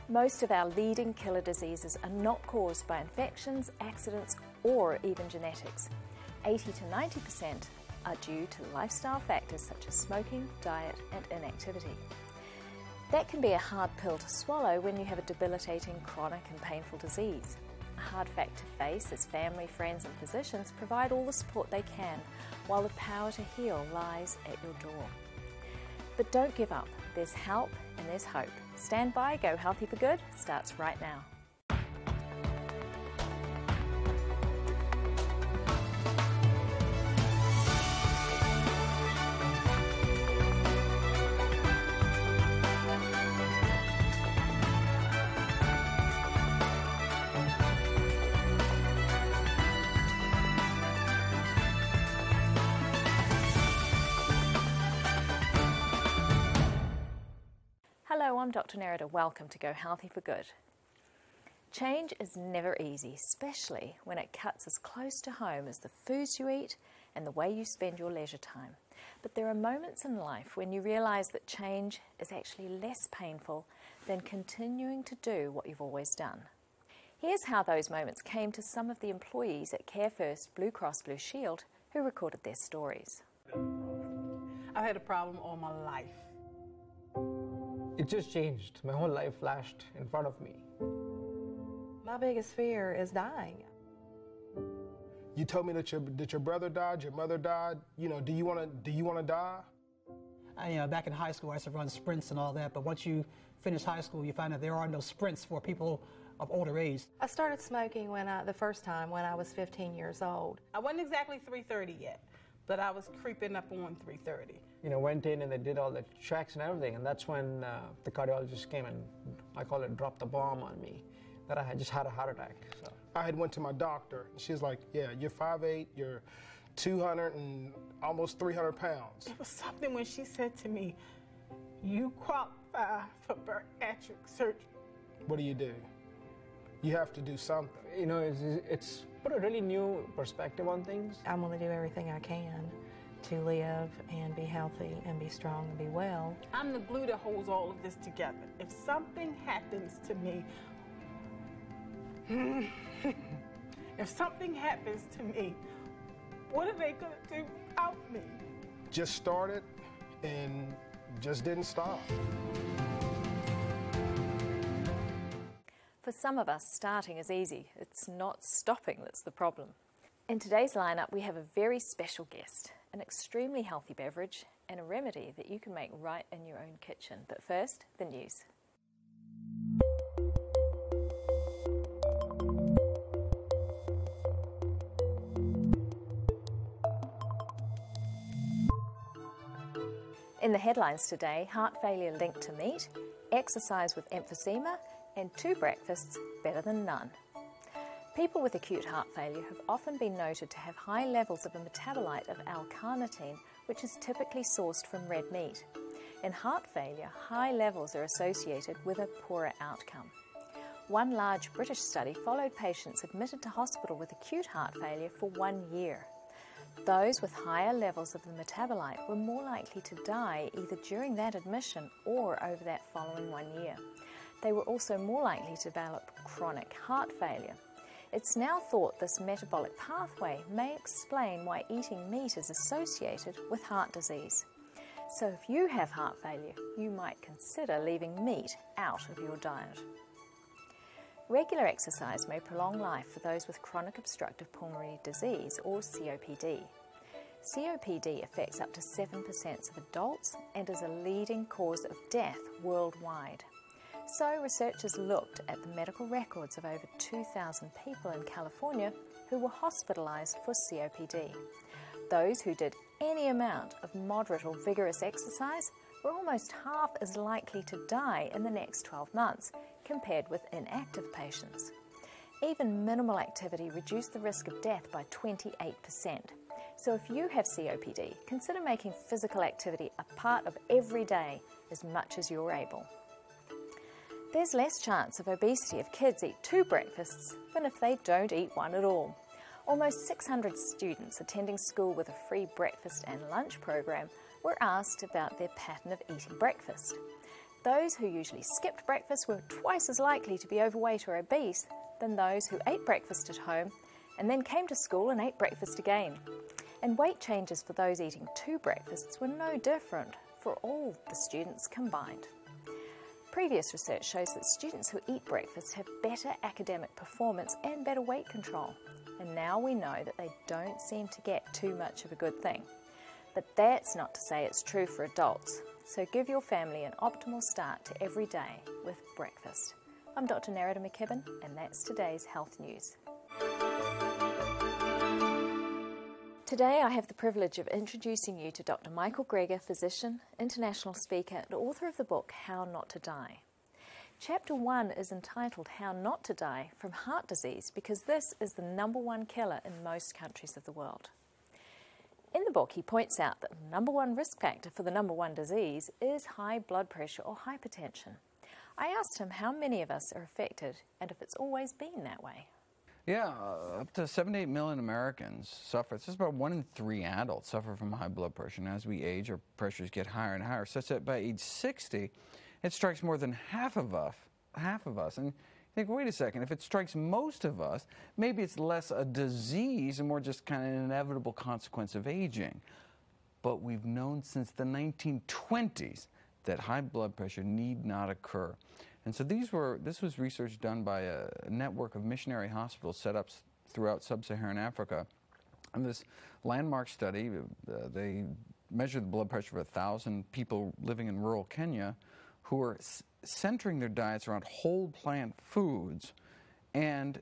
Most of our leading killer diseases are not caused by infections, accidents, or even genetics. 80 to 90% are due to lifestyle factors such as smoking, diet, and inactivity. That can be a hard pill to swallow when you have a debilitating, chronic and painful disease. A hard fact to face as family, friends and physicians provide all the support they can, while the power to heal lies at your door. But don't give up. There's help and there's hope. Stand by, Go Healthy for Good starts right now. Hello, I'm Dr. Nerida. Welcome to Go Healthy for Good. Change is never easy, especially when it cuts as close to home as the foods you eat and the way you spend your leisure time. But there are moments in life when you realise that change is actually less painful than continuing to do what you've always done. Here's how those moments came to some of the employees at Care First Blue Cross Blue Shield who recorded their stories. I've had a problem all my life. It just changed. My whole life flashed in front of me. My biggest fear is dying. You told me that your brother died, your mother died. You know, do you want to die? Back in high school, I used to run sprints and all that, but once you finish high school, you find that there are no sprints for people of older age. I started smoking the first time when I was 15 years old. I wasn't exactly 330 yet, but I was creeping up on 330. Went in and they did all the checks and everything, and that's when the cardiologist came and, I call it, dropped the bomb on me, that I had just had a heart attack. So I had went to my doctor, and she was like, yeah, you're 5'8", you're 200 and almost 300 pounds. It was something when she said to me, you qualify for bariatric surgery. What do? You have to do something. It's put a really new perspective on things. I'm going to do everything I can to live and be healthy and be strong and be well. I'm the glue that holds all of this together. If something happens to me, what are they going to do without me? Just started and just didn't stop. For some of us, starting is easy. It's not stopping that's the problem. In today's lineup, we have a very special guest, an extremely healthy beverage, and a remedy that you can make right in your own kitchen. But first, the news. In the headlines today, heart failure linked to meat, exercise with emphysema, and 2 breakfasts better than none. People with acute heart failure have often been noted to have high levels of a metabolite of L-carnitine, which is typically sourced from red meat. In heart failure, high levels are associated with a poorer outcome. One large British study followed patients admitted to hospital with acute heart failure for 1 year. Those with higher levels of the metabolite were more likely to die either during that admission or over that following 1 year. They were also more likely to develop chronic heart failure. It's now thought this metabolic pathway may explain why eating meat is associated with heart disease. So if you have heart failure, you might consider leaving meat out of your diet. Regular exercise may prolong life for those with chronic obstructive pulmonary disease, or COPD. COPD affects up to 7% of adults and is a leading cause of death worldwide. So researchers looked at the medical records of over 2,000 people in California who were hospitalized for COPD. Those who did any amount of moderate or vigorous exercise were almost half as likely to die in the next 12 months compared with inactive patients. Even minimal activity reduced the risk of death by 28%. So if you have COPD, consider making physical activity a part of every day as much as you're able. There's less chance of obesity if kids eat 2 breakfasts than if they don't eat one at all. Almost 600 students attending school with a free breakfast and lunch program were asked about their pattern of eating breakfast. those who usually skipped breakfast were twice as likely to be overweight or obese than those who ate breakfast at home and then came to school and ate breakfast again. And weight changes for those eating 2 breakfasts were no different for all the students combined. Previous research shows that students who eat breakfast have better academic performance and better weight control. And now we know that they don't seem to get too much of a good thing. But that's not to say it's true for adults. So give your family an optimal start to every day with breakfast. I'm Dr. Nerida McKibben, and that's today's Health News. Today I have the privilege of introducing you to Dr. Michael Greger, physician, international speaker, and author of the book How Not to Die. Chapter 1 is entitled How Not to Die from Heart Disease because this is the #1 killer in most countries of the world. In the book, he points out that the #1 risk factor for the #1 disease is high blood pressure or hypertension. I asked him how many of us are affected and if it's always been that way. Yeah, up to 78 million Americans suffer. It's just about 1 in 3 adults suffer from high blood pressure. And as we age, our pressures get higher and higher, such that by age 60, it strikes more than half of us. And you think, wait a second, if it strikes most of us, maybe it's less a disease and more just kind of an inevitable consequence of aging. But we've known since the 1920s that high blood pressure need not occur. And so this was research done by a network of missionary hospitals set up throughout sub-Saharan Africa. And this landmark study, they measured the blood pressure of 1,000 people living in rural Kenya who were centering their diets around whole plant foods. And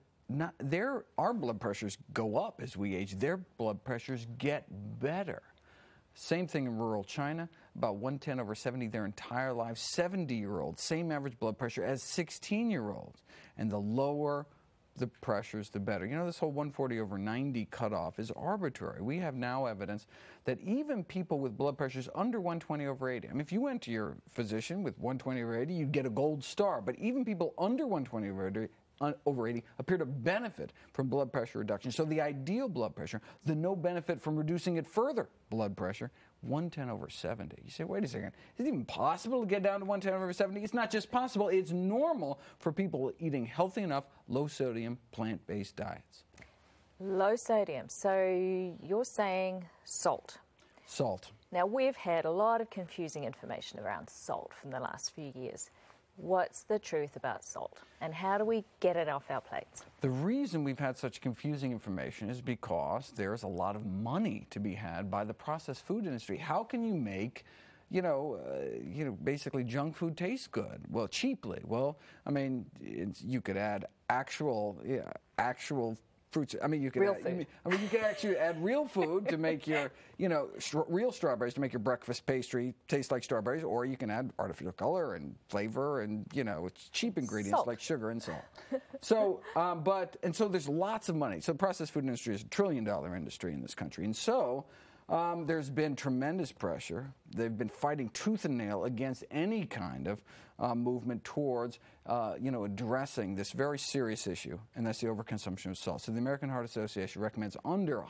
our blood pressures go up as we age. Their blood pressures get better. Same thing in rural China, about 110/70 their entire lives, 70-year-olds, same average blood pressure as 16-year-olds. And the lower the pressures, the better. You know, this whole 140/90 cutoff is arbitrary. We have now evidence that even people with blood pressures under 120/80, I mean, if you went to your physician with 120/80, you'd get a gold star. But even people under 120/80 appear to benefit from blood pressure reduction. So the ideal blood pressure, the no benefit from reducing it further blood pressure, 110/70. You say, wait a second, is it even possible to get down to 110/70? It's not just possible, it's normal for people eating healthy enough, low-sodium, plant-based diets. Low sodium, so you're saying salt. Salt. Now, we've had a lot of confusing information around salt from the last few years. What's the truth about salt, and how do we get it off our plates? The reason we've had such confusing information is because there's a lot of money to be had by the processed food industry. How can you make, basically junk food taste good? Well, cheaply. Well, I mean, you could add actual fruits. I mean, you could actually add real food to make your, real strawberries to make your breakfast pastry taste like strawberries, or you can add artificial color and flavor and, cheap ingredients salt. Like sugar and salt. So, so there's lots of money. So the processed food industry is a $1 trillion industry in this country. And so there's been tremendous pressure. They've been fighting tooth and nail against any kind of movement towards, addressing this very serious issue, and that's the overconsumption of salt. So the American Heart Association recommends under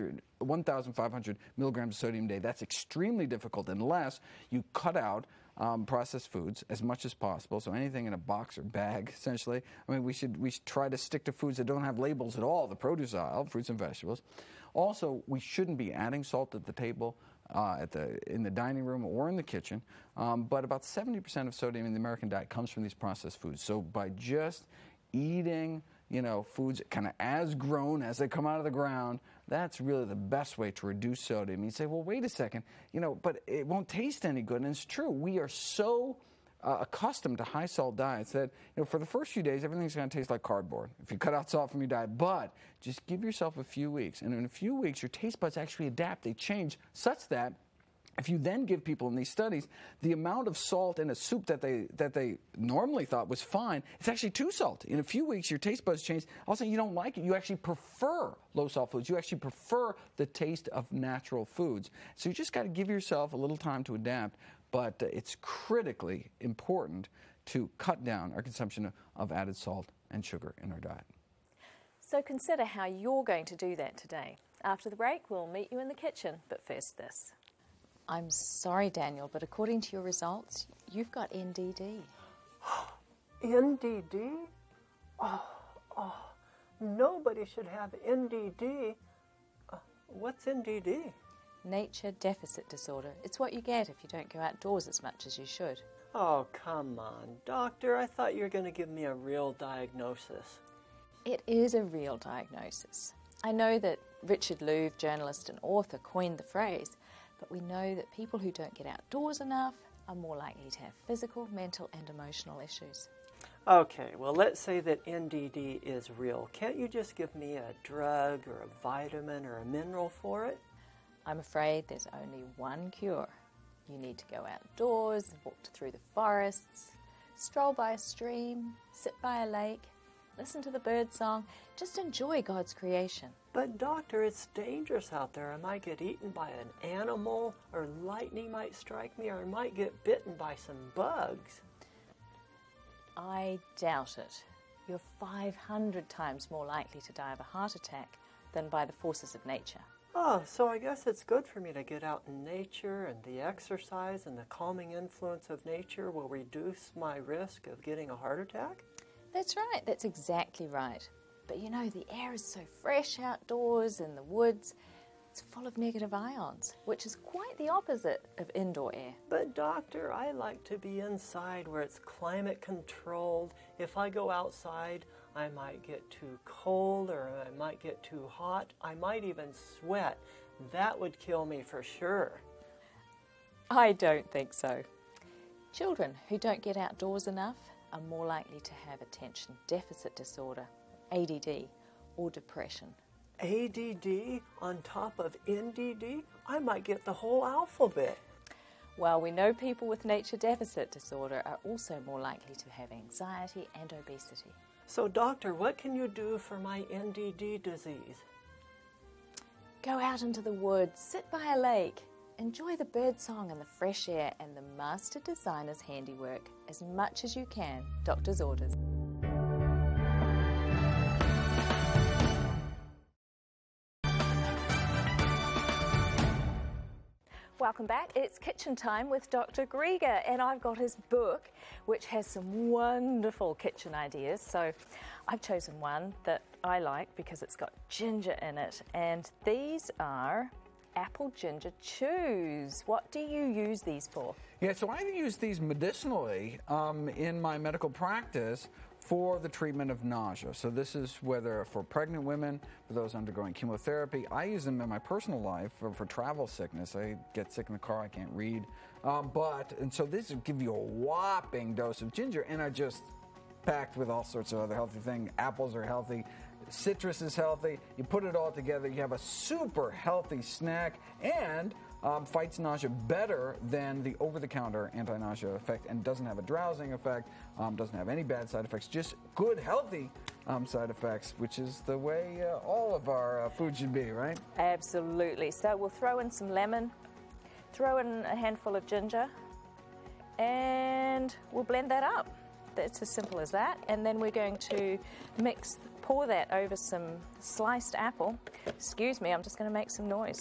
1,500 milligrams of sodium a day. That's extremely difficult unless you cut out processed foods as much as possible. So anything in a box or bag, essentially. I mean, we should try to stick to foods that don't have labels at all, the produce aisle, fruits and vegetables. Also, we shouldn't be adding salt at the table, in the dining room or in the kitchen. But about 70% of sodium in the American diet comes from these processed foods. So by just eating, foods kind of as grown as they come out of the ground, that's really the best way to reduce sodium. You say, well, wait a second, but it won't taste any good. And it's true. We are so accustomed to high salt diets that for the first few days everything's going to taste like cardboard if you cut out salt from your diet. But just give yourself a few weeks, and in a few weeks your taste buds actually adapt. They change such that if you then give people in these studies the amount of salt in a soup that they normally thought was fine, it's actually too salty. In a few weeks your taste buds change. All of a sudden you don't like it. You actually prefer low salt foods. You actually prefer the taste of natural foods. So you just got to give yourself a little time to adapt. But it's critically important to cut down our consumption of added salt and sugar in our diet. So consider how you're going to do that today. After the break, we'll meet you in the kitchen, but first this. I'm sorry, Daniel, but according to your results, you've got NDD. NDD? Nobody should have NDD. What's NDD? Nature deficit disorder. It's what you get if you don't go outdoors as much as you should. Oh, come on, doctor. I thought you were going to give me a real diagnosis. It is a real diagnosis. I know that Richard Louv, journalist and author, coined the phrase, but we know that people who don't get outdoors enough are more likely to have physical, mental and emotional issues. Okay, well, let's say that NDD is real. Can't you just give me a drug or a vitamin or a mineral for it? I'm afraid there's only one cure. You need to go outdoors, walk through the forests, stroll by a stream, sit by a lake, listen to the bird song, just enjoy God's creation. But doctor, it's dangerous out there. I might get eaten by an animal, or lightning might strike me, or I might get bitten by some bugs. I doubt it. You're 500 times more likely to die of a heart attack than by the forces of nature. Oh, so I guess it's good for me to get out in nature, and the exercise and the calming influence of nature will reduce my risk of getting a heart attack? That's right, that's exactly right. But you know, the air is so fresh outdoors in the woods, it's full of negative ions, which is quite the opposite of indoor air. But doctor, I like to be inside where it's climate controlled. If I go outside, I might get too cold or I might get too hot. I might even sweat. That would kill me for sure. I don't think so. Children who don't get outdoors enough are more likely to have attention deficit disorder, ADD, or depression. ADD on top of NDD? I might get the whole alphabet. Well, we know people with nature deficit disorder are also more likely to have anxiety and obesity. So, doctor, what can you do for my NDD disease? Go out into the woods, sit by a lake, enjoy the birdsong and the fresh air and the master designer's handiwork as much as you can, doctor's orders. Welcome back. It's kitchen time with Dr. Grieger, and I've got his book, which has some wonderful kitchen ideas. So I've chosen one that I like because it's got ginger in it, and these are apple ginger chews. What do you use these for? Yeah, so I use these medicinally in my medical practice for the treatment of nausea. So this is whether for pregnant women, for those undergoing chemotherapy. I use them in my personal life for travel sickness. I get sick in the car, I can't read. And so this will give you a whopping dose of ginger, and are just packed with all sorts of other healthy things. Apples are healthy, citrus is healthy. You put it all together, you have a super healthy snack, and fights nausea better than the over-the-counter anti-nausea effect, and doesn't have a drowsing effect, doesn't have any bad side effects, just good, healthy side effects, which is the way all of our food should be, right? Absolutely. So we'll throw in some lemon, throw in a handful of ginger, and we'll blend that up. It's as simple as that. And then we're going to pour that over some sliced apple. Excuse me, I'm just going to make some noise.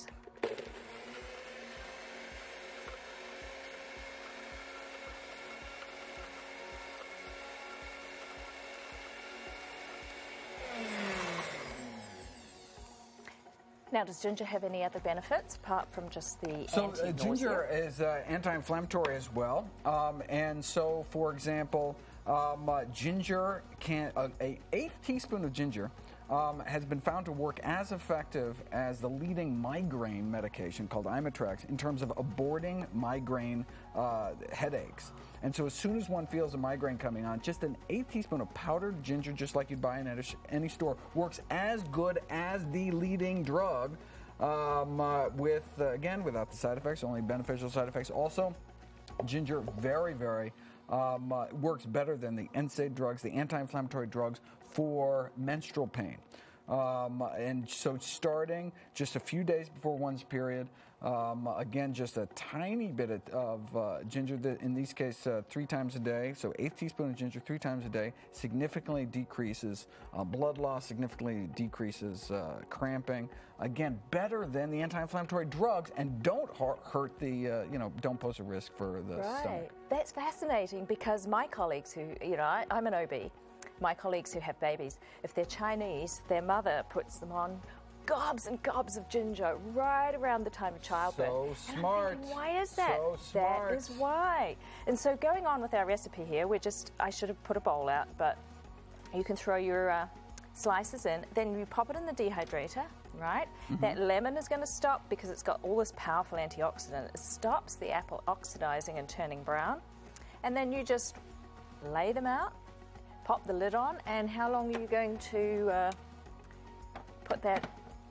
Now, does ginger have any other benefits apart from just the anti-nausea? Ginger is anti-inflammatory as well. And so, for example, ginger an eighth teaspoon of ginger has been found to work as effective as the leading migraine medication called Imitrex in terms of aborting migraine headaches. And so as soon as one feels a migraine coming on, just an eighth teaspoon of powdered ginger, just like you'd buy in any store, works as good as the leading drug again, without the side effects, only beneficial side effects. Also, ginger very, very works better than the NSAID drugs, the anti-inflammatory drugs for menstrual pain. And so starting just a few days before one's period, Again, just a tiny bit of ginger, in this case 3 times a day, so 1/8 teaspoon of ginger 3 times a day, significantly decreases blood loss, significantly decreases cramping. Again, better than the anti-inflammatory drugs, and don't hurt the, don't pose a risk for the stomach. That's fascinating, because my colleagues who, I'm an OB, my colleagues who have babies, if they're Chinese, their mother puts them on gobs and gobs of ginger right around the time of childbirth. So smart. And I'm thinking, why is that? So smart. That is why. And so going on with our recipe here, I should have put a bowl out, but you can throw your slices in, then you pop it in the dehydrator, right? Mm-hmm. That lemon is going to stop, because it's got all this powerful antioxidant. It stops the apple oxidizing and turning brown. And then you just lay them out, pop the lid on, and how long are you going to put that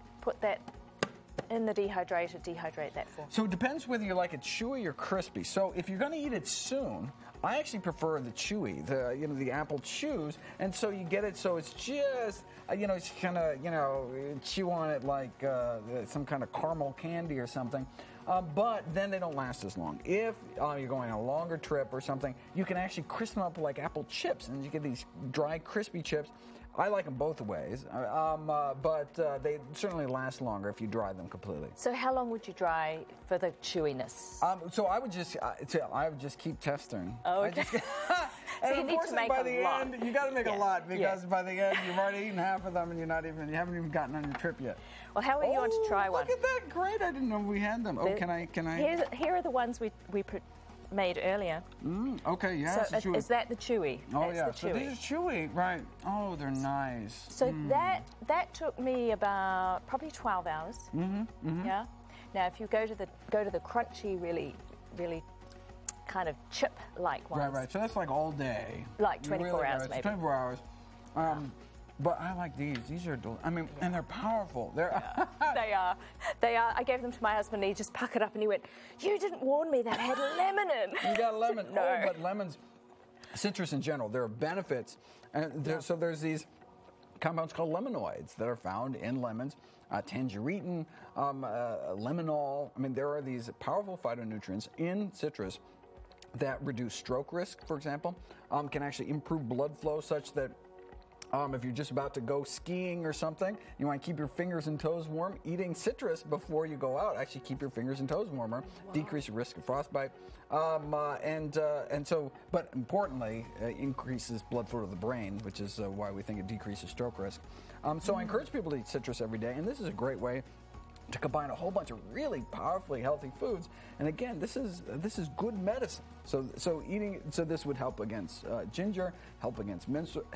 in the dehydrator, dehydrate that for? So it depends whether you like it chewy or crispy. So if you're going to eat it soon, I actually prefer the chewy, the apple chews, and so you get it so it's just, it's kind of, chew on it like some kind of caramel candy or something. But then they don't last as long. If you're going on a longer trip or something, you can actually crisp them up like apple chips, and you get these dry, crispy chips. I like them both ways, but they certainly last longer if you dry them completely. So how long would you dry for the chewiness? So I would just keep testing. Oh, okay. And so you need to make by a the lot. end, you got to make a lot, because by the end you've already eaten half of them, and you haven't even gotten on your trip yet. Well, how are you on to try one? Look at that! Great! I didn't know we had them. Can I? Here are the ones we made earlier. Okay, yeah. So is that the chewy? Oh, That's yeah. the chewy. So these are chewy, right? Oh, they're nice. So that took me about probably 12 hours. Mm-hmm. Yeah. Now, if you go to the crunchy, really, really kind of chip-like ones. Right. So that's like all day. Like 24 hours, maybe. 24 hours. But I like these. These are, and they're powerful. They are. I gave them to my husband, and he just puckered up, and he went, "You didn't warn me that had lemon in." You got lemon. No. Oh, but lemons, citrus in general, there are benefits. And so there's these compounds called lemanoids that are found in lemons. Tangerine, lemonol. There are these powerful phytonutrients in citrus that reduce stroke risk, for example, can actually improve blood flow such that if you're just about to go skiing or something, you want to keep your fingers and toes warm, eating citrus before you go out actually keep your fingers and toes warmer, decrease your risk of frostbite, but importantly, increases blood flow to the brain, which is why we think it decreases stroke risk. So I encourage people to eat citrus every day, and this is a great way to combine a whole bunch of really powerfully healthy foods. And again, this is good medicine. So this would help against ginger, help against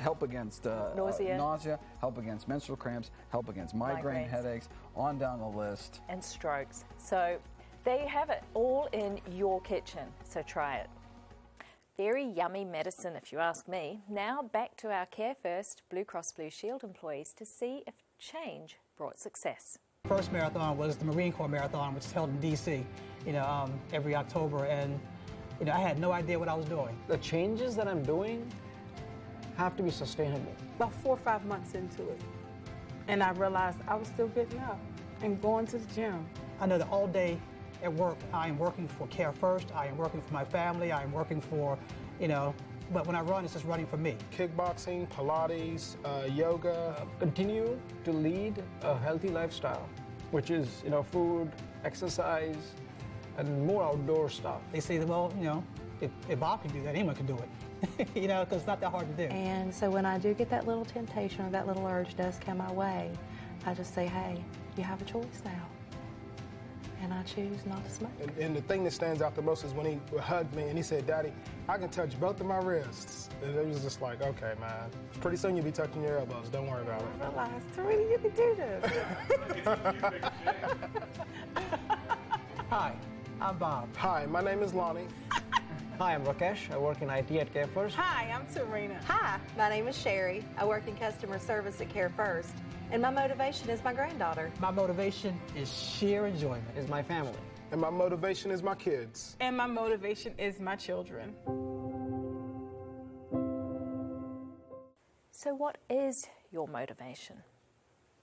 nausea, help against menstrual cramps, help against migraine headaches, on down the list. And strokes. So there you have it, all in your kitchen. So try it. Very yummy medicine, if you ask me. Now back to our Care First Blue Cross Blue Shield employees to see if change brought success. First marathon was the Marine Corps Marathon, which is held in D.C., every October, and I had no idea what I was doing. The changes that I'm doing have to be sustainable. About 4 or 5 months into it, and I realized I was still getting up and going to the gym. I know that all day at work, I am working for Care First, I am working for my family, I am working for, but when I run, it's just running for me. Kickboxing, Pilates, yoga. Continue to lead a healthy lifestyle, which is, food, exercise, and more outdoor stuff. They say that, well, if Bob can do that, anyone can do it. Because it's not that hard to do. And so when I do get that little temptation or that little urge does come my way, I just say, hey, you have a choice now. And I choose not to smoke. And the thing that stands out the most is when he hugged me and he said, "Daddy, I can touch both of my wrists." And it was just like, okay, man. Pretty soon you'll be touching your elbows. Don't worry about it. I realized, Tarina, you can do this. Hi, I'm Bob. Hi, my name is Lonnie. Hi, I'm Rakesh. I work in IT at Care First. Hi, I'm Tarina. Hi, my name is Sherry. I work in customer service at Care First, and my motivation is my granddaughter. My motivation is sheer enjoyment. Is my family. And my motivation is my kids. And my motivation is my children. So what is your motivation?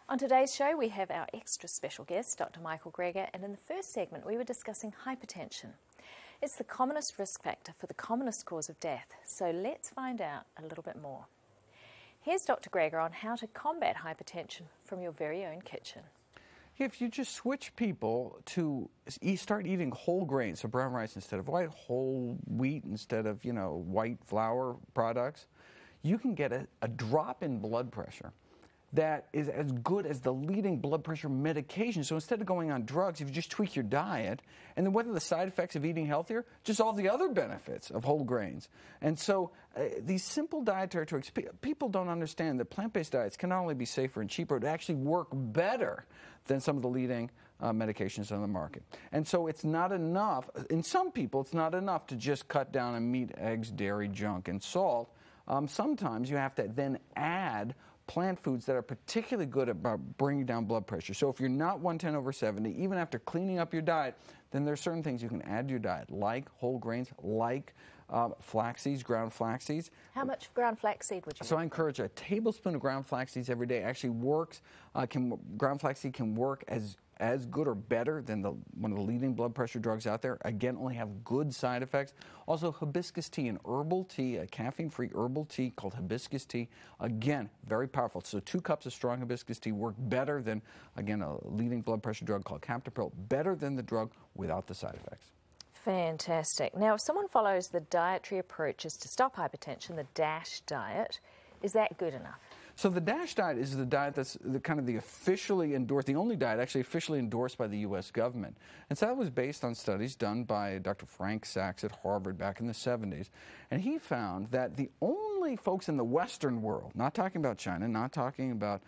On today's show, we have our extra special guest, Dr. Michael Greger, and in the first segment, we were discussing hypertension. It's the commonest risk factor for the commonest cause of death, so let's find out a little bit more. Here's Dr. Greger on how to combat hypertension from your very own kitchen. If you just switch people to start eating whole grains, so brown rice instead of white, whole wheat instead of, white flour products, you can get a drop in blood pressure that is as good as the leading blood pressure medication. So instead of going on drugs, if you just tweak your diet, and then what are the side effects of eating healthier? Just all the other benefits of whole grains. And so these simple dietary tricks, people don't understand that plant-based diets can not only be safer and cheaper, but actually work better than some of the leading medications on the market. And so it's not enough, in some people, it's not enough to just cut down on meat, eggs, dairy, junk, and salt. Sometimes you have to then add plant foods that are particularly good about bringing down blood pressure. So if you're not 110/70, even after cleaning up your diet, then there are certain things you can add to your diet, like whole grains, like flax seeds, ground flax seeds. How much ground flaxseed would you So I encourage a tablespoon of ground flax seeds every day. Actually works, ground flax seed can work as good or better than one of the leading blood pressure drugs out there. Again, only have good side effects. Also, hibiscus tea, an herbal tea, a caffeine-free herbal tea called hibiscus tea. Again, very powerful. So 2 cups of strong hibiscus tea work better than, again, a leading blood pressure drug called Captopril, better than the drug without the side effects. Fantastic. Now, if someone follows the dietary approaches to stop hypertension, the DASH diet, is that good enough? So the DASH diet is the diet that's the officially endorsed, the only diet actually officially endorsed by the U.S. government. And so that was based on studies done by Dr. Frank Sachs at Harvard back in the 70s. And he found that the only folks in the Western world, not talking about China, not talking about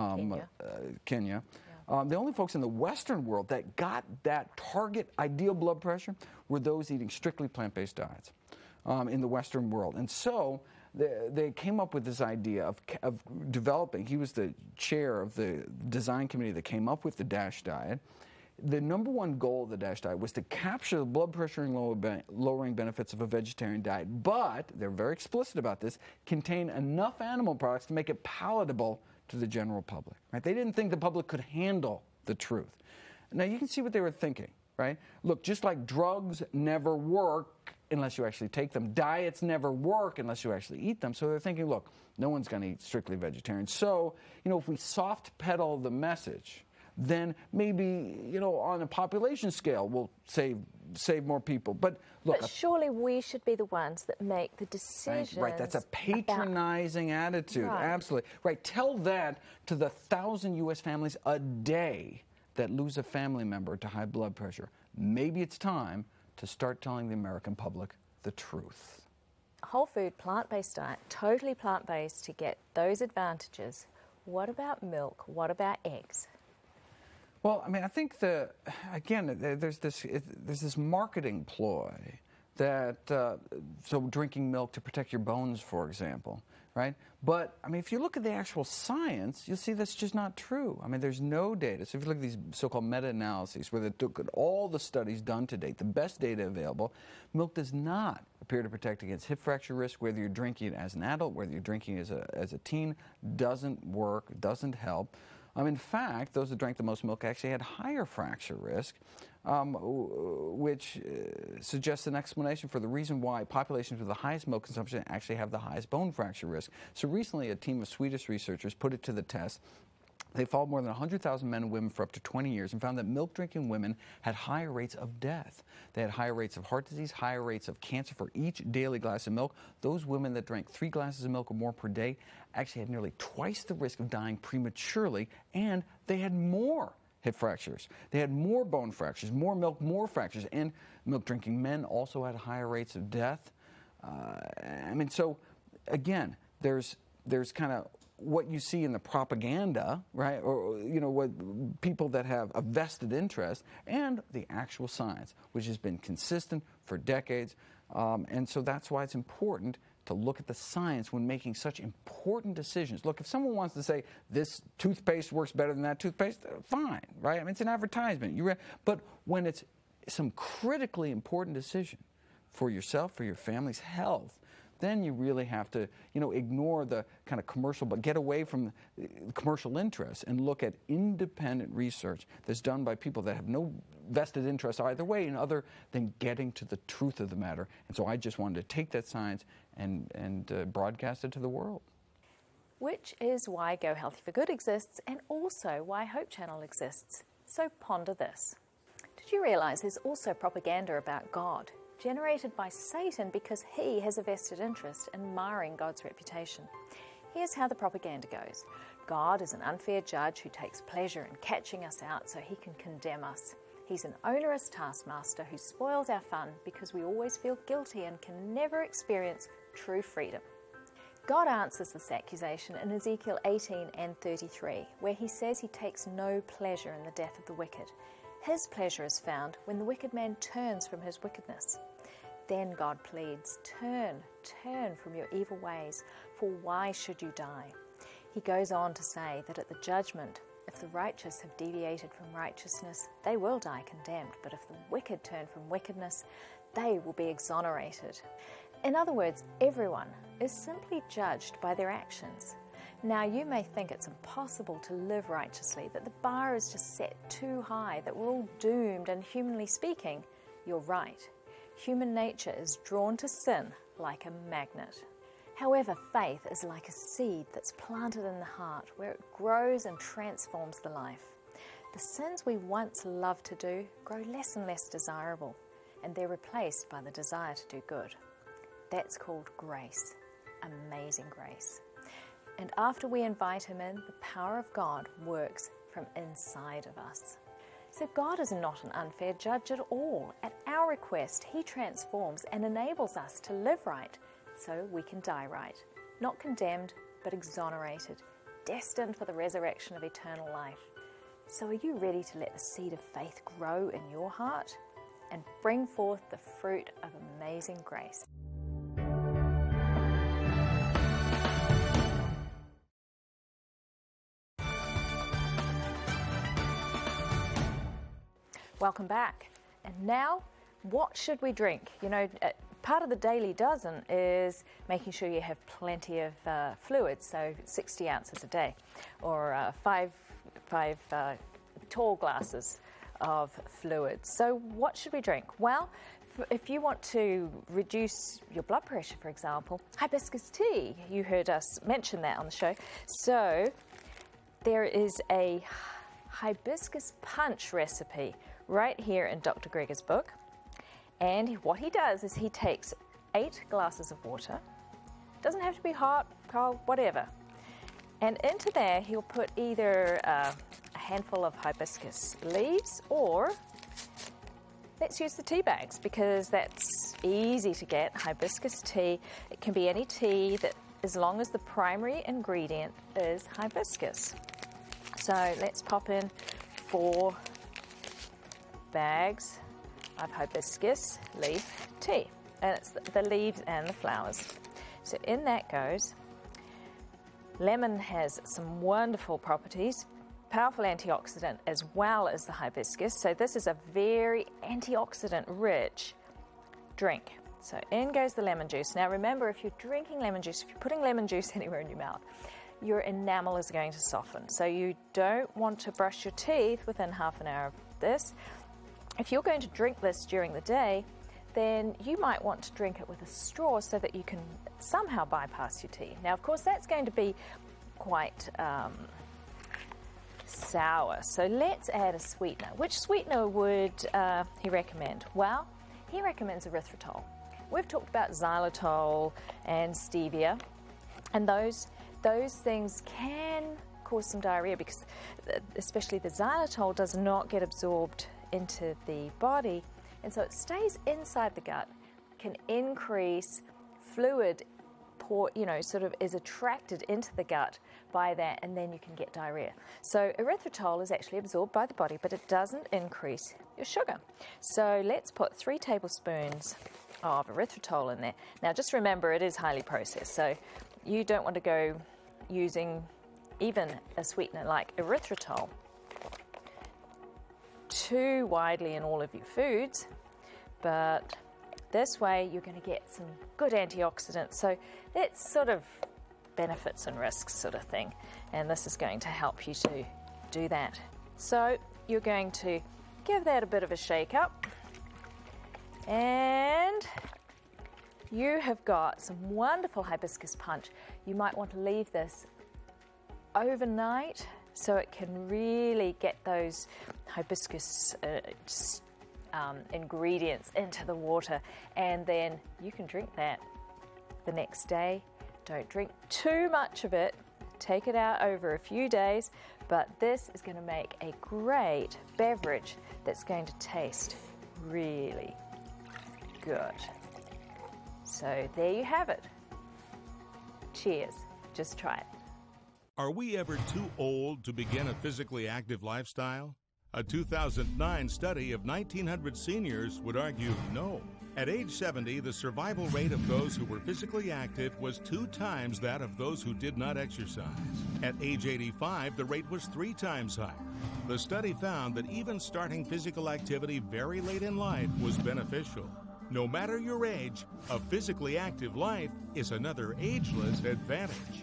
Kenya, the only folks in the Western world that got that target ideal blood pressure were those eating strictly plant-based diets in the Western world. And so they came up with this idea of developing. He was the chair of the design committee that came up with the DASH diet. The number one goal of the DASH diet was to capture the blood pressure and lowering benefits of a vegetarian diet, but they're very explicit about this, contain enough animal products to make it palatable to the general public. Right? They didn't think the public could handle the truth. Now you can see what they were thinking, right? Look, just like drugs never work unless you actually take them, diets never work unless you actually eat them. So they're thinking, look, no one's going to eat strictly vegetarian. So, if we soft pedal the message, then maybe, on a population scale, we'll save more people. But look, but surely we should be the ones that make the decisions. Right, that's a patronizing attitude. Right. Absolutely. Right, tell that to the 1,000 U.S. families a day that lose a family member to high blood pressure. Maybe it's time to start telling the American public the truth. Whole food, plant-based diet, totally plant-based to get those advantages. What about milk? What about eggs? Well, I think there's this marketing ploy that, so drinking milk to protect your bones, for example, right? But, if you look at the actual science, you'll see that's just not true. There's no data. So if you look at these so-called meta-analyses where they took all the studies done to date, the best data available, milk does not appear to protect against hip fracture risk, whether you're drinking it as an adult, whether you're drinking it as a teen, doesn't work, doesn't help. In fact, those that drank the most milk actually had higher fracture risk, which suggests an explanation for the reason why populations with the highest milk consumption actually have the highest bone fracture risk. So recently, a team of Swedish researchers put it to the test. They followed more than 100,000 men and women for up to 20 years and found that milk-drinking women had higher rates of death. They had higher rates of heart disease, higher rates of cancer for each daily glass of milk. Those women that drank 3 glasses of milk or more per day actually had nearly twice the risk of dying prematurely, and they had more hip fractures. They had more bone fractures, more milk, more fractures, and milk-drinking men also had higher rates of death. So again, there's kind of what you see in the propaganda, right, or what people that have a vested interest, and the actual science, which has been consistent for decades, and so that's why it's important to look at the science when making such important decisions. Look, if someone wants to say this toothpaste works better than that toothpaste, fine, right? It's an advertisement. But when it's some critically important decision for yourself, for your family's health, then you really have to, ignore the kind of commercial, but get away from commercial interests and look at independent research that's done by people that have no vested interest either way and other than getting to the truth of the matter. And so I just wanted to take that science and broadcast it to the world. Which is why Go Healthy for Good exists, and also why Hope Channel exists. So ponder this. Did you realize there's also propaganda about God, generated by Satan because he has a vested interest in marring God's reputation? Here's how the propaganda goes. God is an unfair judge who takes pleasure in catching us out so he can condemn us. He's an onerous taskmaster who spoils our fun because we always feel guilty and can never experience true freedom. God answers this accusation in Ezekiel 18 and 33, where he says he takes no pleasure in the death of the wicked. His pleasure is found when the wicked man turns from his wickedness. Then God pleads, turn from your evil ways, for why should you die? He goes on to say that at the judgment, if the righteous have deviated from righteousness, they will die condemned, but if the wicked turn from wickedness, they will be exonerated. In other words, everyone is simply judged by their actions. Now, you may think it's impossible to live righteously, that the bar is just set too high, that we're all doomed, and humanly speaking, you're right. Human nature is drawn to sin like a magnet. However, faith is like a seed that's planted in the heart, where it grows and transforms the life. The sins we once loved to do grow less and less desirable, and they're replaced by the desire to do good. That's called grace, amazing grace. And after we invite him in, the power of God works from inside of us. So God is not an unfair judge at all. At our request, he transforms and enables us to live right so we can die right. Not condemned, but exonerated, destined for the resurrection of eternal life. So are you ready to let the seed of faith grow in your heart and bring forth the fruit of amazing grace? Welcome back. And now, what should we drink? Part of the daily dozen is making sure you have plenty of fluids, so 60 ounces a day, or five tall glasses of fluids. So what should we drink? Well, if you want to reduce your blood pressure, for example, hibiscus tea. You heard us mention that on the show. So there is a hibiscus punch recipe right here in Dr. Greger's book. And what he does is he takes 8 glasses of water. Doesn't have to be hot, cold, whatever. And into there he'll put either a handful of hibiscus leaves, or let's use the tea bags because that's easy to get. Hibiscus tea. It can be any tea, that as long as the primary ingredient is hibiscus. So let's pop in 4 bags of hibiscus leaf tea, and it's the leaves and the flowers. So in that goes. Lemon has some wonderful properties, powerful antioxidant as well as the hibiscus. So this is a very antioxidant rich drink. So in goes the lemon juice. Now remember, if you're drinking lemon juice, if you're putting lemon juice anywhere in your mouth, your enamel is going to soften. So you don't want to brush your teeth within half an hour of this. If you're going to drink this during the day, then you might want to drink it with a straw so that you can somehow bypass your tea. Now, of course, that's going to be quite sour. So let's add a sweetener. Which sweetener would he recommend? Well, he recommends erythritol. We've talked about xylitol and stevia, and those things can cause some diarrhea because especially the xylitol does not get absorbed into the body, and so it stays inside the gut, can increase fluid sort of is attracted into the gut by that, and then you can get diarrhea. So erythritol is actually absorbed by the body, but it doesn't increase your sugar. So let's put 3 tablespoons of erythritol in there. Now just remember, it is highly processed, so you don't want to go using even a sweetener like erythritol too widely in all of your foods, but This way you're going to get some good antioxidants. So it's sort of benefits and risks sort of thing, and this is going to help you to do that. So you're going to give that a bit of a shake up, and you have got some wonderful hibiscus punch. You might want to leave this overnight so it can really get those hibiscus ingredients into the water, and then you can drink that the next day. Don't drink too much of it. Take it out over a few days, but this is going to make a great beverage that's going to taste really good. So there you have it. Cheers. Just try it. Are we ever too old to begin a physically active lifestyle? A 2009 study of 1,900 seniors would argue no. At age 70, the survival rate of those who were physically active was 2 times that of those who did not exercise. At age 85, the rate was 3 times higher. The study found that even starting physical activity very late in life was beneficial. No matter your age, a physically active life is another ageless advantage.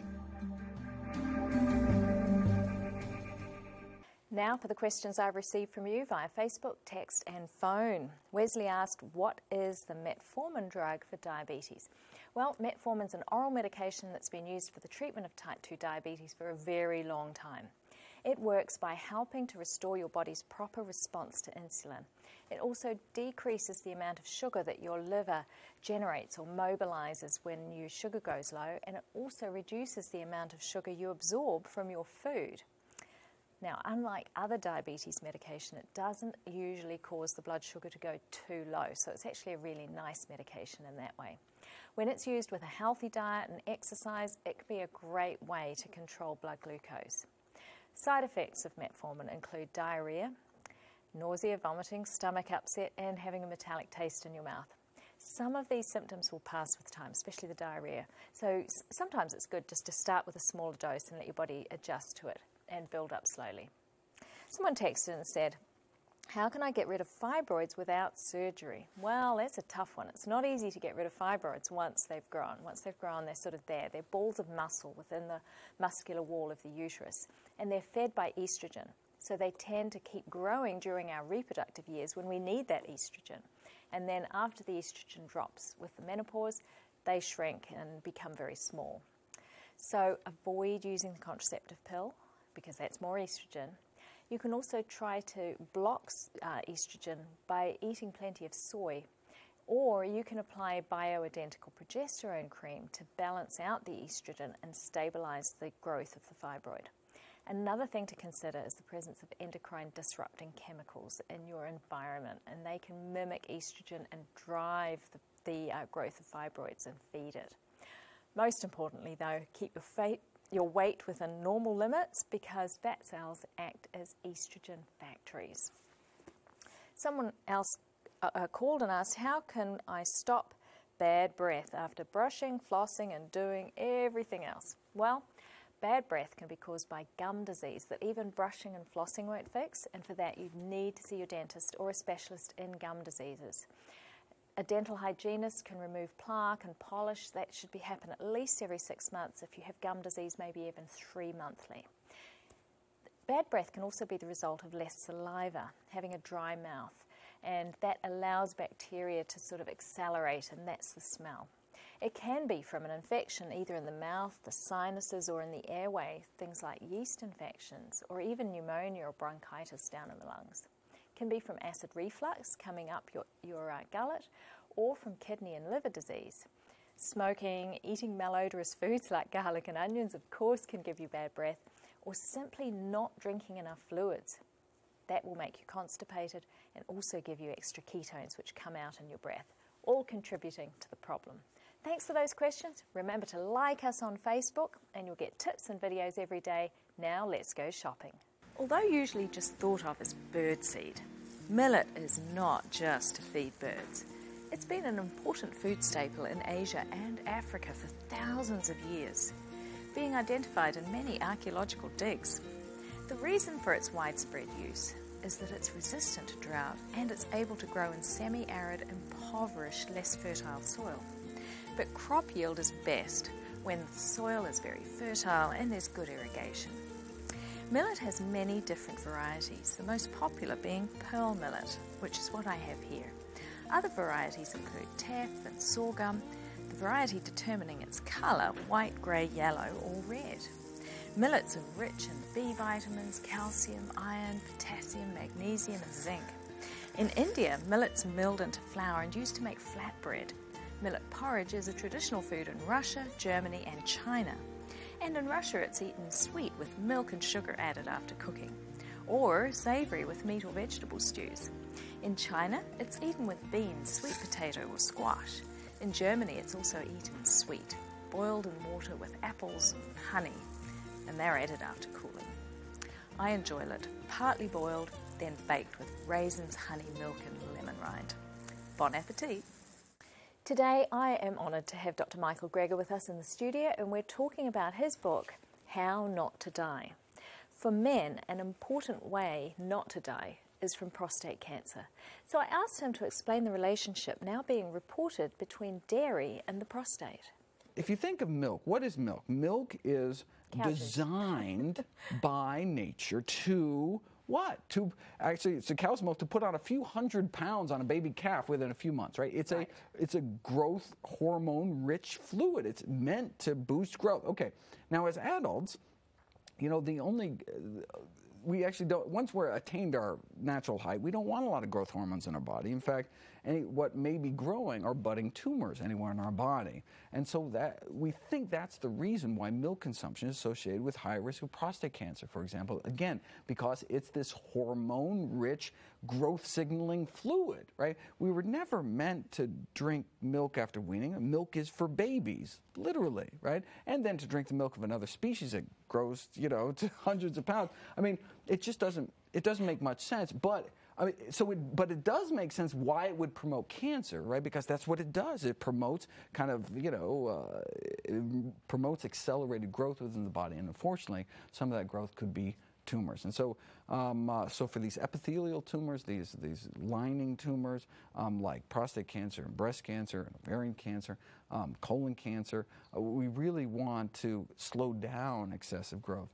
Now for the questions I've received from you via Facebook, text and phone. Wesley asked, what is the metformin drug for diabetes? Well, metformin is an oral medication that's been used for the treatment of type 2 diabetes for a very long time. It works by helping to restore your body's proper response to insulin. It also decreases the amount of sugar that your liver generates or mobilizes when your sugar goes low, and it also reduces the amount of sugar you absorb from your food. Now, unlike other diabetes medication, it doesn't usually cause the blood sugar to go too low, so it's actually a really nice medication in that way. When it's used with a healthy diet and exercise, it can be a great way to control blood glucose. Side effects of metformin include diarrhea, nausea, vomiting, stomach upset, and having a metallic taste in your mouth. Some of these symptoms will pass with time, especially the diarrhea. So sometimes it's good just to start with a smaller dose and let your body adjust to it and build up slowly. Someone texted and said, how can I get rid of fibroids without surgery? Well, that's a tough one. It's not easy to get rid of fibroids once they've grown. Once they've grown, they're sort of there. They're balls of muscle within the muscular wall of the uterus, and they're fed by estrogen. So they tend to keep growing during our reproductive years when we need that estrogen. And then after the estrogen drops with the menopause, they shrink and become very small. So avoid using the contraceptive pill, because that's more estrogen. You can also try to block estrogen by eating plenty of soy, or you can apply bioidentical progesterone cream to balance out the estrogen and stabilize the growth of the fibroid. Another thing to consider is the presence of endocrine disrupting chemicals in your environment, and they can mimic estrogen and drive the growth of fibroids and feed it. Most importantly though, keep your weight within normal limits, because fat cells act as estrogen factories. Someone else called and asked, how can I stop bad breath after brushing, flossing and doing everything else? Well, bad breath can be caused by gum disease that even brushing and flossing won't fix, and for that you need to see your dentist or a specialist in gum diseases. A dental hygienist can remove plaque and polish. That should happen at least every 6 months. If you have gum disease, maybe even 3 monthly. Bad breath can also be the result of less saliva, having a dry mouth, and that allows bacteria to sort of accelerate, and that's the smell. It can be from an infection either in the mouth, the sinuses, or in the airway, things like yeast infections, or even pneumonia or bronchitis down in the lungs. Can be from acid reflux coming up your gullet, or from kidney and liver disease. Smoking, eating malodorous foods like garlic and onions, of course, can give you bad breath, or simply not drinking enough fluids. That will make you constipated and also give you extra ketones which come out in your breath, all contributing to the problem. Thanks for those questions. Remember to like us on Facebook and you'll get tips and videos every day. Now let's go shopping. Although usually just thought of as birdseed, millet is not just to feed birds. It's been an important food staple in Asia and Africa for thousands of years, being identified in many archaeological digs. The reason for its widespread use is that it's resistant to drought and it's able to grow in semi-arid, impoverished, less fertile soil. But crop yield is best when the soil is very fertile and there's good irrigation. Millet has many different varieties, the most popular being pearl millet, which is what I have here. Other varieties include teff and sorghum, the variety determining its colour, white, grey, yellow or red. Millets are rich in B vitamins, calcium, iron, potassium, magnesium and zinc. In India, millets are milled into flour and used to make flatbread. Millet porridge is a traditional food in Russia, Germany and China. And in Russia it's eaten sweet with milk and sugar added after cooking, or savoury with meat or vegetable stews. In China, it's eaten with beans, sweet potato or squash. In Germany, it's also eaten sweet, boiled in water with apples and honey, and they're added after cooling. I enjoy it partly boiled, then baked with raisins, honey, milk and lemon rind. Bon appetit! Today I am honoured to have Dr. Michael Greger with us in the studio, and we're talking about his book, How Not to Die. For men, an important way not to die is from prostate cancer. So I asked him to explain the relationship now being reported between dairy and the prostate. If you think of milk, what is milk? Milk is designed by nature to what? Actually, it's a cow's milk to put on a few hundred pounds on a baby calf within a few months, right? It's a growth hormone-rich fluid. It's meant to boost growth. Okay, now as adults, you know, we actually don't, once we're attained our natural height, we don't want a lot of growth hormones in our body. In fact, what may be growing are budding tumors anywhere in our body. And so we think that's the reason why milk consumption is associated with high risk of prostate cancer, for example. Again, because it's this hormone-rich growth signaling fluid, right? We were never meant to drink milk after weaning. Milk is for babies, literally, right? And then to drink the milk of another species that grows, you know, to hundreds of pounds. I mean, it just doesn't make much sense. But but it does make sense why it would promote cancer, right? Because that's what it does. It promotes kind of, you know, it promotes accelerated growth within the body. And unfortunately, some of that growth could be tumors. And so, so for these epithelial tumors, these lining tumors, like prostate cancer and breast cancer and ovarian cancer, colon cancer, we really want to slow down excessive growth.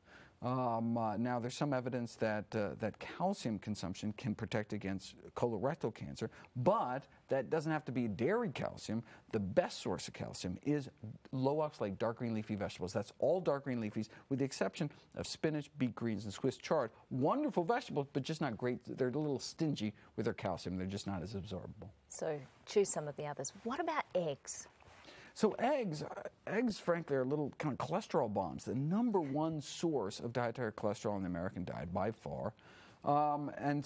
Now, there's some evidence that calcium consumption can protect against colorectal cancer, but that doesn't have to be dairy calcium. The best source of calcium is low oxalate dark green leafy vegetables. That's all dark green leafies, with the exception of spinach, beet greens, and Swiss chard. Wonderful vegetables, but just not great. They're a little stingy with their calcium. They're just not as absorbable. So choose some of the others. What about eggs? So eggs, frankly, are little kind of cholesterol bombs, the number one source of dietary cholesterol in the American diet by far. And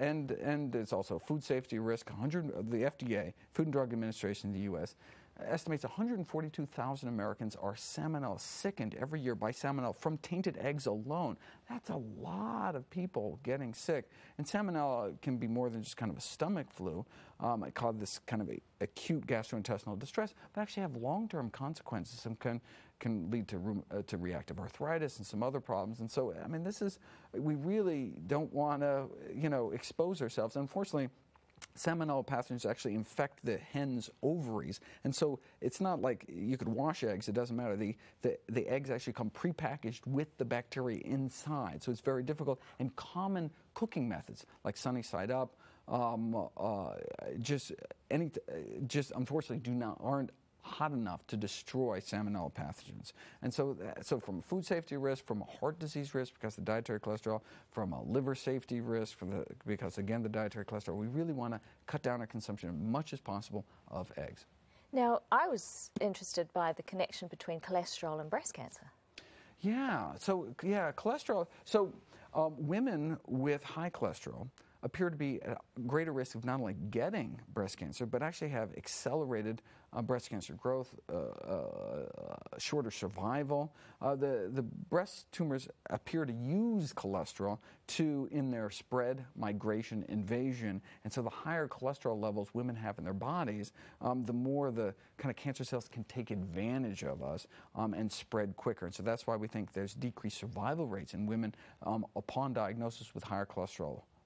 it's also a food safety risk. The FDA, Food and Drug Administration in the U.S., estimates 142,000 Americans are salmonella sickened every year by salmonella from tainted eggs alone. That's a lot of people getting sick. And salmonella can be more than just kind of a stomach flu. It causes this kind of acute gastrointestinal distress, but actually have long-term consequences. Some can lead to reactive arthritis and some other problems. And so, I mean, we really don't want to, you know, expose ourselves. Unfortunately, salmonella pathogens actually infect the hen's ovaries, and so it's not like you could wash eggs. It doesn't matter. The eggs actually come prepackaged with the bacteria inside, so it's very difficult. And common cooking methods like sunny side up, just unfortunately aren't hot enough to destroy salmonella pathogens. And so from a food safety risk, from a heart disease risk because of the dietary cholesterol, from a liver safety risk because, again, the dietary cholesterol, we really want to cut down our consumption as much as possible of eggs. Now, I was interested by the connection between cholesterol and breast cancer. Yeah, cholesterol. So women with high cholesterol appear to be at greater risk of not only getting breast cancer, but actually have accelerated breast cancer growth, shorter survival. The breast tumors appear to use cholesterol in their spread, migration, invasion, and so the higher cholesterol levels women have in their bodies, the more the kind of cancer cells can take advantage of us and spread quicker. And so that's why we think there's decreased survival rates in women upon diagnosis with higher cholesterol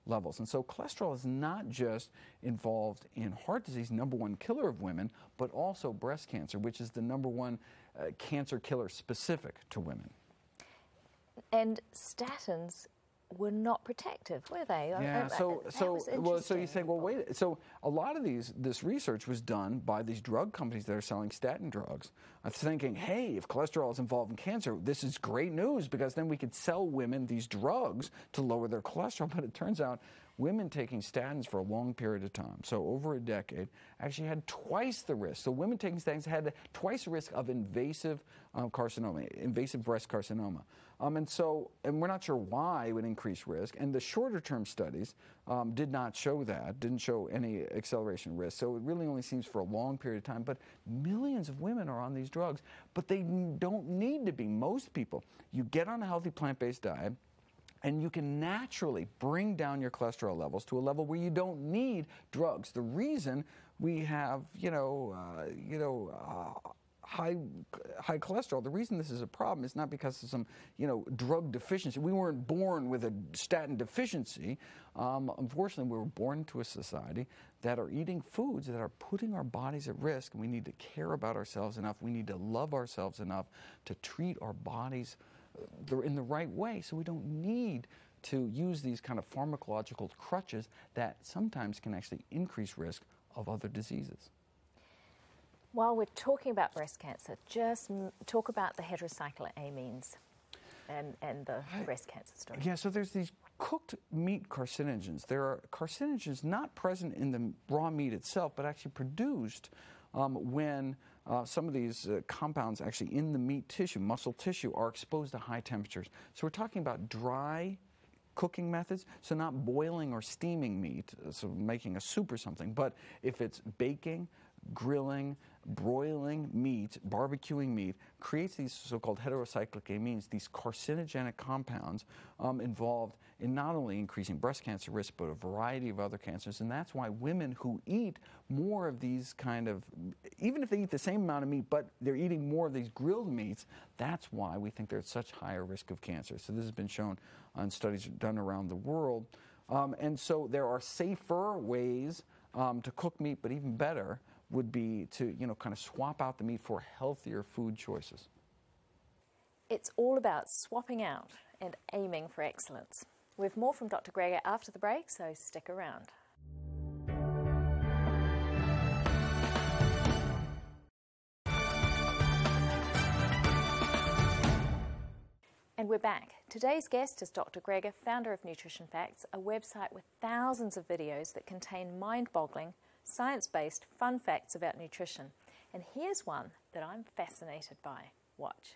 levels. And so cholesterol is not just involved in heart disease, #1 killer of women, but also breast cancer, which is the #1 cancer killer specific to women. And statins were not protective, were they? Yeah, so you say, well, wait. So a lot of this research was done by these drug companies that are selling statin drugs. I was thinking, hey, if cholesterol is involved in cancer, this is great news because then we could sell women these drugs to lower their cholesterol. But it turns out women taking statins for a long period of time, so over a decade, actually had twice the risk. So women taking statins had twice the risk of invasive carcinoma, invasive breast carcinoma. And we're not sure why it would increase risk. And the shorter-term studies did not show that, didn't show any acceleration risk. So it really only seems for a long period of time. But millions of women are on these drugs, but they don't need to be. Most people, you get on a healthy plant-based diet, and you can naturally bring down your cholesterol levels to a level where you don't need drugs. The reason we have, high cholesterol, the reason this is a problem is not because of some, drug deficiency. We weren't born with a statin deficiency. Unfortunately, we were born into a society that are eating foods that are putting our bodies at risk, and we need to care about ourselves enough. We need to love ourselves enough to treat our bodies in the right way, so we don't need to use these kind of pharmacological crutches that sometimes can actually increase risk of other diseases. While we're talking about breast cancer, just talk about the heterocyclic amines and the breast cancer story. Yeah, so there's these cooked meat carcinogens. There are carcinogens not present in the raw meat itself, but actually produced when some of these compounds actually in the meat tissue, muscle tissue, are exposed to high temperatures. So we're talking about dry cooking methods, so not boiling or steaming meat, so making a soup or something, but if it's baking, grilling, broiling meat, barbecuing meat, creates these so-called heterocyclic amines, these carcinogenic compounds involved in not only increasing breast cancer risk, but a variety of other cancers. And that's why women who eat more of these kind of, even if they eat the same amount of meat, but they're eating more of these grilled meats, that's why we think there's such higher risk of cancer. So this has been shown on studies done around the world. And so there are safer ways to cook meat, but even better would be to, kind of swap out the meat for healthier food choices. It's all about swapping out and aiming for excellence. We have more from Dr. Greger after the break, so stick around. And we're back. Today's guest is Dr. Greger, founder of Nutrition Facts, a website with thousands of videos that contain mind-boggling, science-based fun facts about nutrition. And here's one that I'm fascinated by. Watch.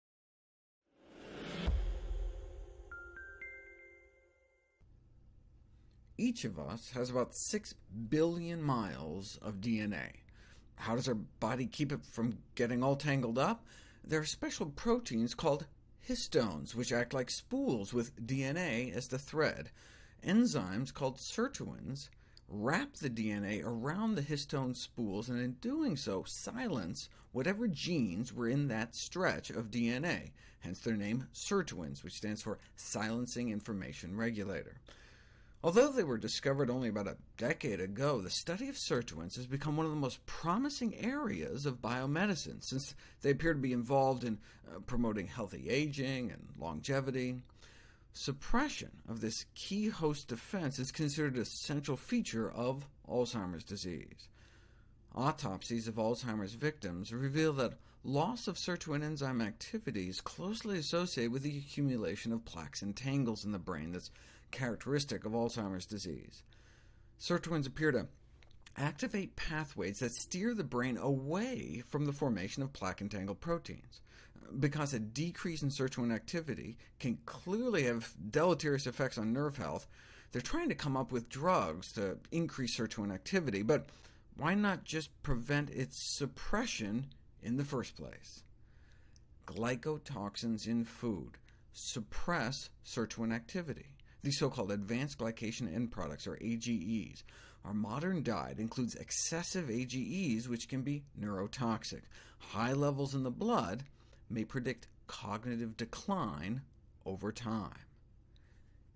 Each of us has about 6 billion miles of DNA. How does our body keep it from getting all tangled up? There are special proteins called histones, which act like spools with DNA as the thread. Enzymes called sirtuins wrap the DNA around the histone spools, and in doing so silence whatever genes were in that stretch of DNA, hence their name sirtuins, which stands for Silencing Information Regulator. Although they were discovered only about a decade ago, the study of sirtuins has become one of the most promising areas of biomedicine, since they appear to be involved in promoting healthy aging and longevity. Suppression of this key host defense is considered a central feature of Alzheimer's disease. Autopsies of Alzheimer's victims reveal that loss of sirtuin enzyme activity is closely associated with the accumulation of plaques and tangles in the brain that's characteristic of Alzheimer's disease. Sirtuins appear to activate pathways that steer the brain away from the formation of plaque and tangle proteins. Because a decrease in sirtuin activity can clearly have deleterious effects on nerve health, they're trying to come up with drugs to increase sirtuin activity, but why not just prevent its suppression in the first place? Glycotoxins in food suppress sirtuin activity. These so-called advanced glycation end products, or AGEs. Our modern diet includes excessive AGEs, which can be neurotoxic. High levels in the blood may predict cognitive decline over time.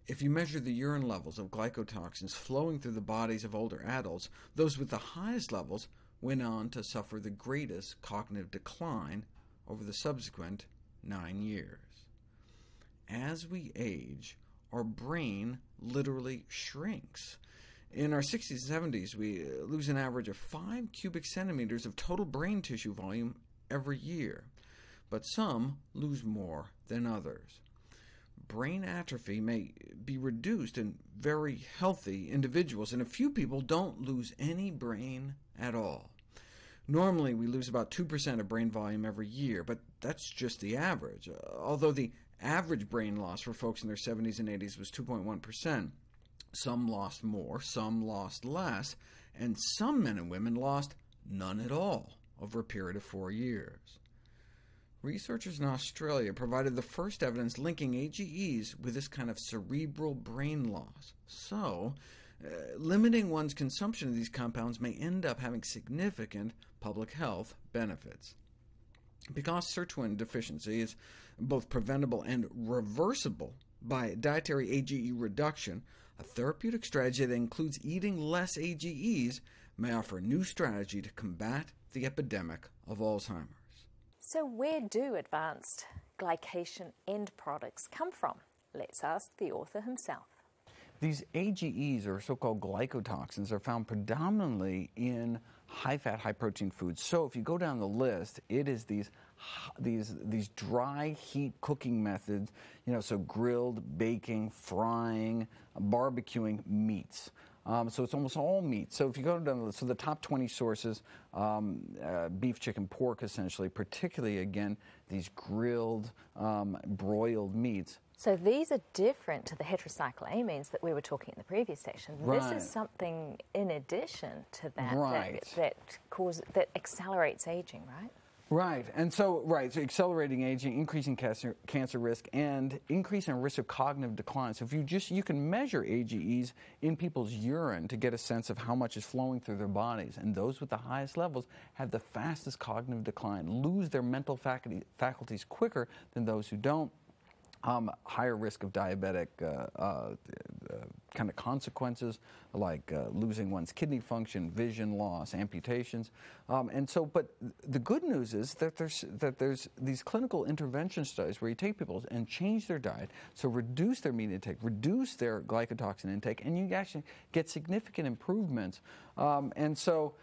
If you measure the urine levels of glycotoxins flowing through the bodies of older adults, those with the highest levels went on to suffer the greatest cognitive decline over the subsequent 9 years. As we age, our brain literally shrinks. In our 60s and 70s, we lose an average of 5 cubic centimeters of total brain tissue volume every year, but some lose more than others. Brain atrophy may be reduced in very healthy individuals, and a few people don't lose any brain at all. Normally, we lose about 2% of brain volume every year, but that's just the average. Although the average brain loss for folks in their 70s and 80s was 2.1%. Some lost more, some lost less, and some men and women lost none at all over a period of 4 years. Researchers in Australia provided the first evidence linking AGEs with this kind of cerebral brain loss. So, limiting one's consumption of these compounds may end up having significant public health benefits. Because sirtuin deficiency is both preventable and reversible by dietary AGE reduction, a therapeutic strategy that includes eating less AGEs may offer a new strategy to combat the epidemic of Alzheimer's. So where do advanced glycation end products come from? Let's ask the author himself. These AGEs, or so-called glycotoxins, are found predominantly in high-fat, high-protein foods. So if you go down the list, it is these dry heat cooking methods, so grilled, baking, frying, barbecuing meats. So it's almost all meat. So if you go down, the top 20 sources, beef, chicken, pork, essentially, particularly, again, these grilled, broiled meats. So these are different to the heterocyclamines that we were talking in the previous section. Right. This is something in addition to that Right. that accelerates aging, right? Right, and so accelerating aging, increasing cancer risk, and increasing risk of cognitive decline. So if you can measure AGEs in people's urine to get a sense of how much is flowing through their bodies, and those with the highest levels have the fastest cognitive decline, lose their mental faculties quicker than those who don't. Higher risk of diabetic kind of consequences, like losing one's kidney function, vision loss, amputations, but the good news is that there's these clinical intervention studies where you take people and change their diet, so reduce their meat intake, reduce their glycotoxin intake, and you actually get significant improvements. It's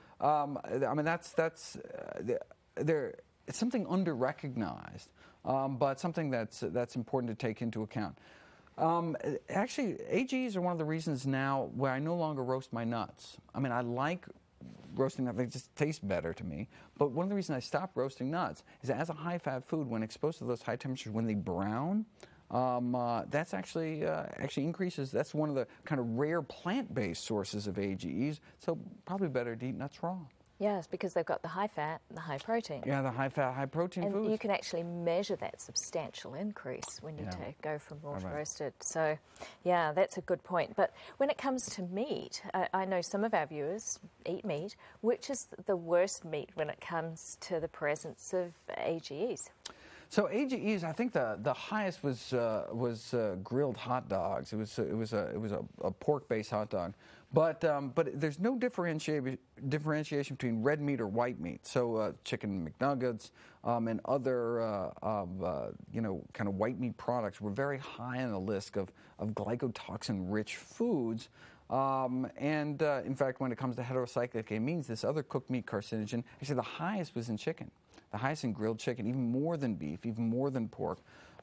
something under-recognized. But something that's important to take into account. Actually, AGEs are one of the reasons now where I no longer roast my nuts. I mean, I like roasting nuts; they just taste better to me. But one of the reasons I stopped roasting nuts is that as a high-fat food, when exposed to those high temperatures, when they brown, that's actually increases. That's one of the kind of rare plant-based sources of AGEs. So probably better to eat nuts raw. Yes, because they've got the high fat and the high protein. Yeah, the high fat, high protein foods. And you can actually measure that substantial increase when you go from raw to roasted. So, yeah, that's a good point. But when it comes to meat, I know some of our viewers eat meat. Which is the worst meat when it comes to the presence of AGEs? So AGEs, I think the highest was grilled hot dogs. It was a pork-based hot dog, but there's no differentiation between red meat or white meat. So chicken McNuggets and other kind of white meat products were very high on the list of glycotoxin-rich foods. In fact, when it comes to heterocyclic amines, this other cooked meat carcinogen, actually the highest was in chicken. The highest in grilled chicken, even more than beef, even more than pork.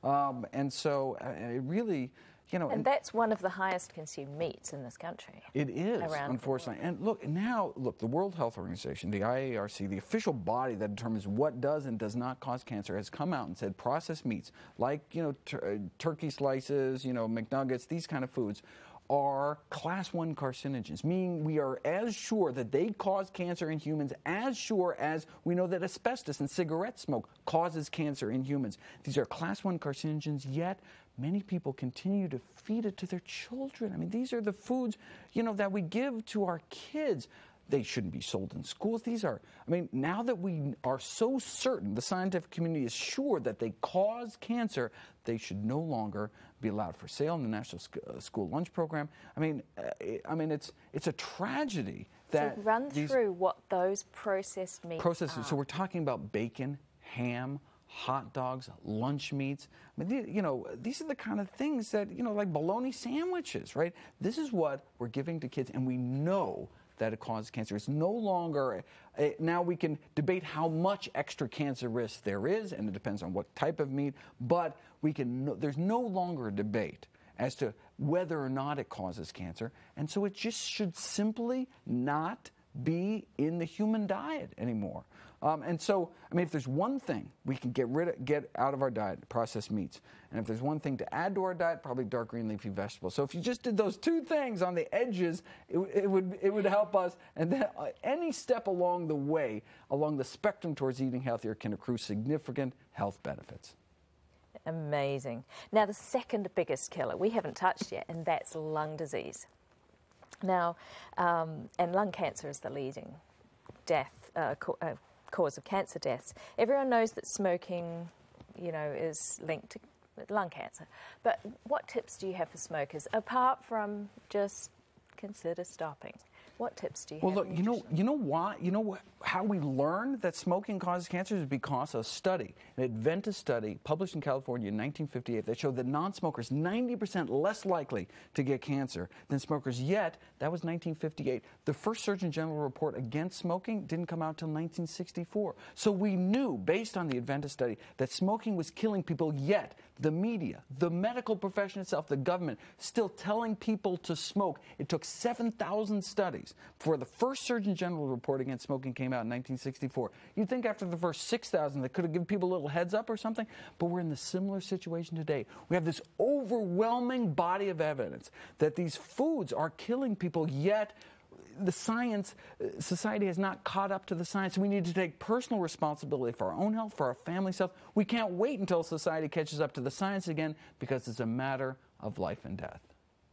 It really, And that's one of the highest consumed meats in this country. It is, unfortunately. And look, the World Health Organization, the IARC, the official body that determines what does and does not cause cancer, has come out and said processed meats, like, turkey slices, McNuggets, these kind of foods, are class 1 carcinogens, meaning we are as sure that they cause cancer in humans as sure as we know that asbestos in cigarette smoke causes cancer in humans. These are class 1 carcinogens, yet many people continue to feed it to their children. I mean, these are the foods, that we give to our kids. They shouldn't be sold in schools. These are, I mean, now that we are so certain, the scientific community is sure that they cause cancer, they should no longer be allowed for sale in the National School Lunch Program. I mean, it's a tragedy that so run through what those processed meats are. So we're talking about bacon, ham, hot dogs, lunch meats. I mean, these are the kind of things that, like bologna sandwiches, right? This is what we're giving to kids, and we know that it causes cancer. It's no longer, now we can debate how much extra cancer risk there is, and it depends on what type of meat, but there's no longer a debate as to whether or not it causes cancer, and so it just should simply not be in the human diet anymore. And so, I mean, if there's one thing we can get out of our diet, processed meats, and if there's one thing to add to our diet, probably dark green leafy vegetables. So if you just did those two things on the edges, it would help us. And then any step along the way, along the spectrum towards eating healthier, can accrue significant health benefits. Amazing. Now, the second biggest killer we haven't touched yet, and that's lung disease. Now, and lung cancer is the leading cause of cancer deaths. Everyone knows that smoking, is linked to lung cancer. But what tips do you have for smokers, apart from just consider stopping? What tips do you have? Well, look, how we learned that smoking causes cancer is because of a study, an Adventist study published in California in 1958 that showed that non-smokers 90% less likely to get cancer than smokers. Yet, that was 1958. The first Surgeon General report against smoking didn't come out until 1964. So we knew, based on the Adventist study, that smoking was killing people, yet the media, the medical profession itself, the government, still telling people to smoke. It took 7,000 studies before the first Surgeon General report against smoking came out in 1964. You'd think after the first 6,000 that could have given people a little heads up or something, but we're in the similar situation today. We have this overwhelming body of evidence that these foods are killing people, yet the science, society has not caught up to the science. We need to take personal responsibility for our own health, for our family's health. We can't wait until society catches up to the science again, because it's a matter of life and death.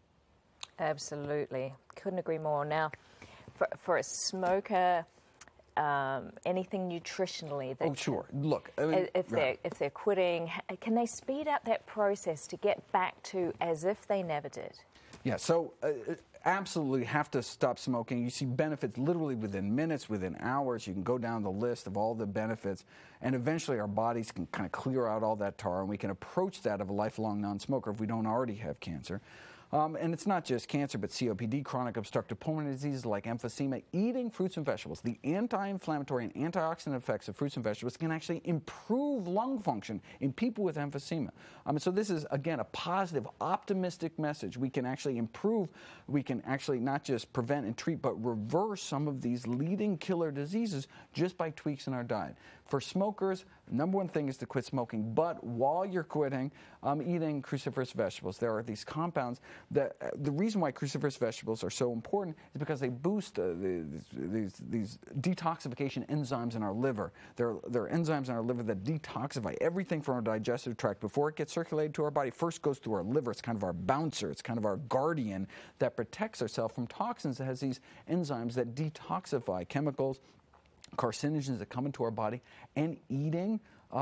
Absolutely. Couldn't agree more. Now, for a smoker, anything nutritionally that sure. Look, I mean, if they're quitting, can they speed up that process to get back to as if they never did? Yeah, so absolutely have to stop smoking. You see benefits literally within minutes, within hours. You can go down the list of all the benefits, and eventually our bodies can kind of clear out all that tar, and we can approach that of a lifelong non-smoker if we don't already have cancer. And it's not just cancer, but COPD, chronic obstructive pulmonary diseases like emphysema. Eating fruits and vegetables, the anti-inflammatory and antioxidant effects of fruits and vegetables can actually improve lung function in people with emphysema. So this is, again, a positive, optimistic message. We can actually improve, we can actually not just prevent and treat, but reverse some of these leading killer diseases just by tweaks in our diet. For smokers, number one thing is to quit smoking, but while you're quitting, eating cruciferous vegetables. There are these compounds that, the reason why cruciferous vegetables are so important is because they boost these detoxification enzymes in our liver. There are enzymes in our liver that detoxify everything from our digestive tract before it gets circulated to our body. First goes through our liver. It's kind of our bouncer. It's kind of our guardian that protects ourselves from toxins. It has these enzymes that detoxify chemicals, carcinogens that come into our body, and eating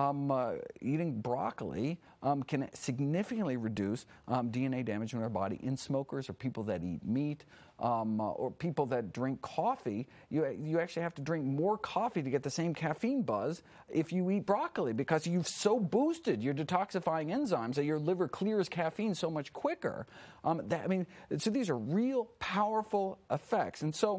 broccoli can significantly reduce DNA damage in our body in smokers or people that eat meat or people that drink coffee. You actually have to drink more coffee to get the same caffeine buzz if you eat broccoli, because you've so boosted your detoxifying enzymes that your liver clears caffeine so much quicker. So these are real powerful effects. And so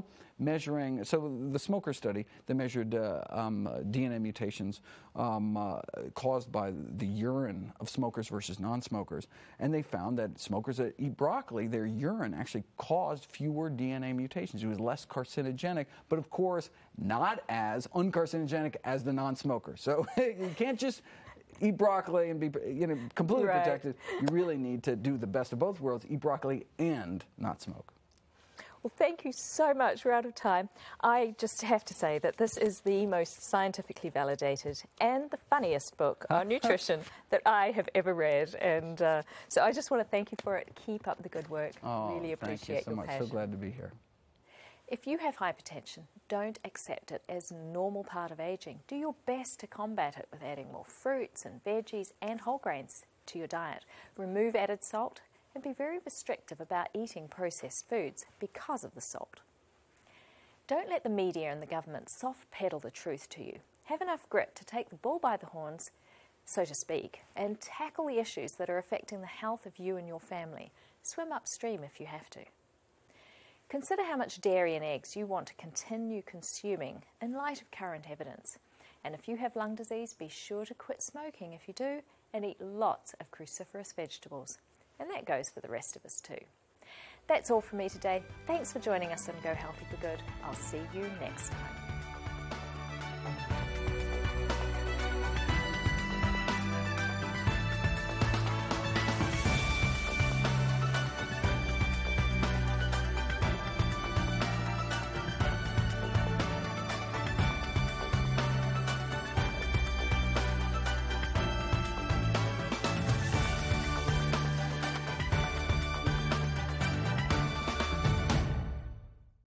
the smoker study, they measured DNA mutations caused by the urine of smokers versus non-smokers, and they found that smokers that eat broccoli, their urine actually caused fewer DNA mutations. It was less carcinogenic, but of course not as uncarcinogenic as the non-smoker. So you can't just eat broccoli and be completely protected. You really need to do the best of both worlds, eat broccoli and not smoke. Well, thank you so much. We're out of time. I just have to say that this is the most scientifically validated and the funniest book on nutrition that I have ever read. And so I just want to thank you for it. Keep up the good work. Really appreciate thank you so your much. passion. So glad to be here. If you have hypertension, don't accept it as a normal part of aging. Do your best to combat it with adding more fruits and veggies and whole grains to your diet. Remove added salt and be very restrictive about eating processed foods because of the salt. Don't let the media and the government soft pedal the truth to you. Have enough grit to take the bull by the horns, so to speak, and tackle the issues that are affecting the health of you and your family. Swim upstream if you have to. Consider how much dairy and eggs you want to continue consuming in light of current evidence. And if you have lung disease, be sure to quit smoking if you do and eat lots of cruciferous vegetables. And that goes for the rest of us too. That's all from me today. Thanks for joining us on Go Healthy for Good. I'll see you next time.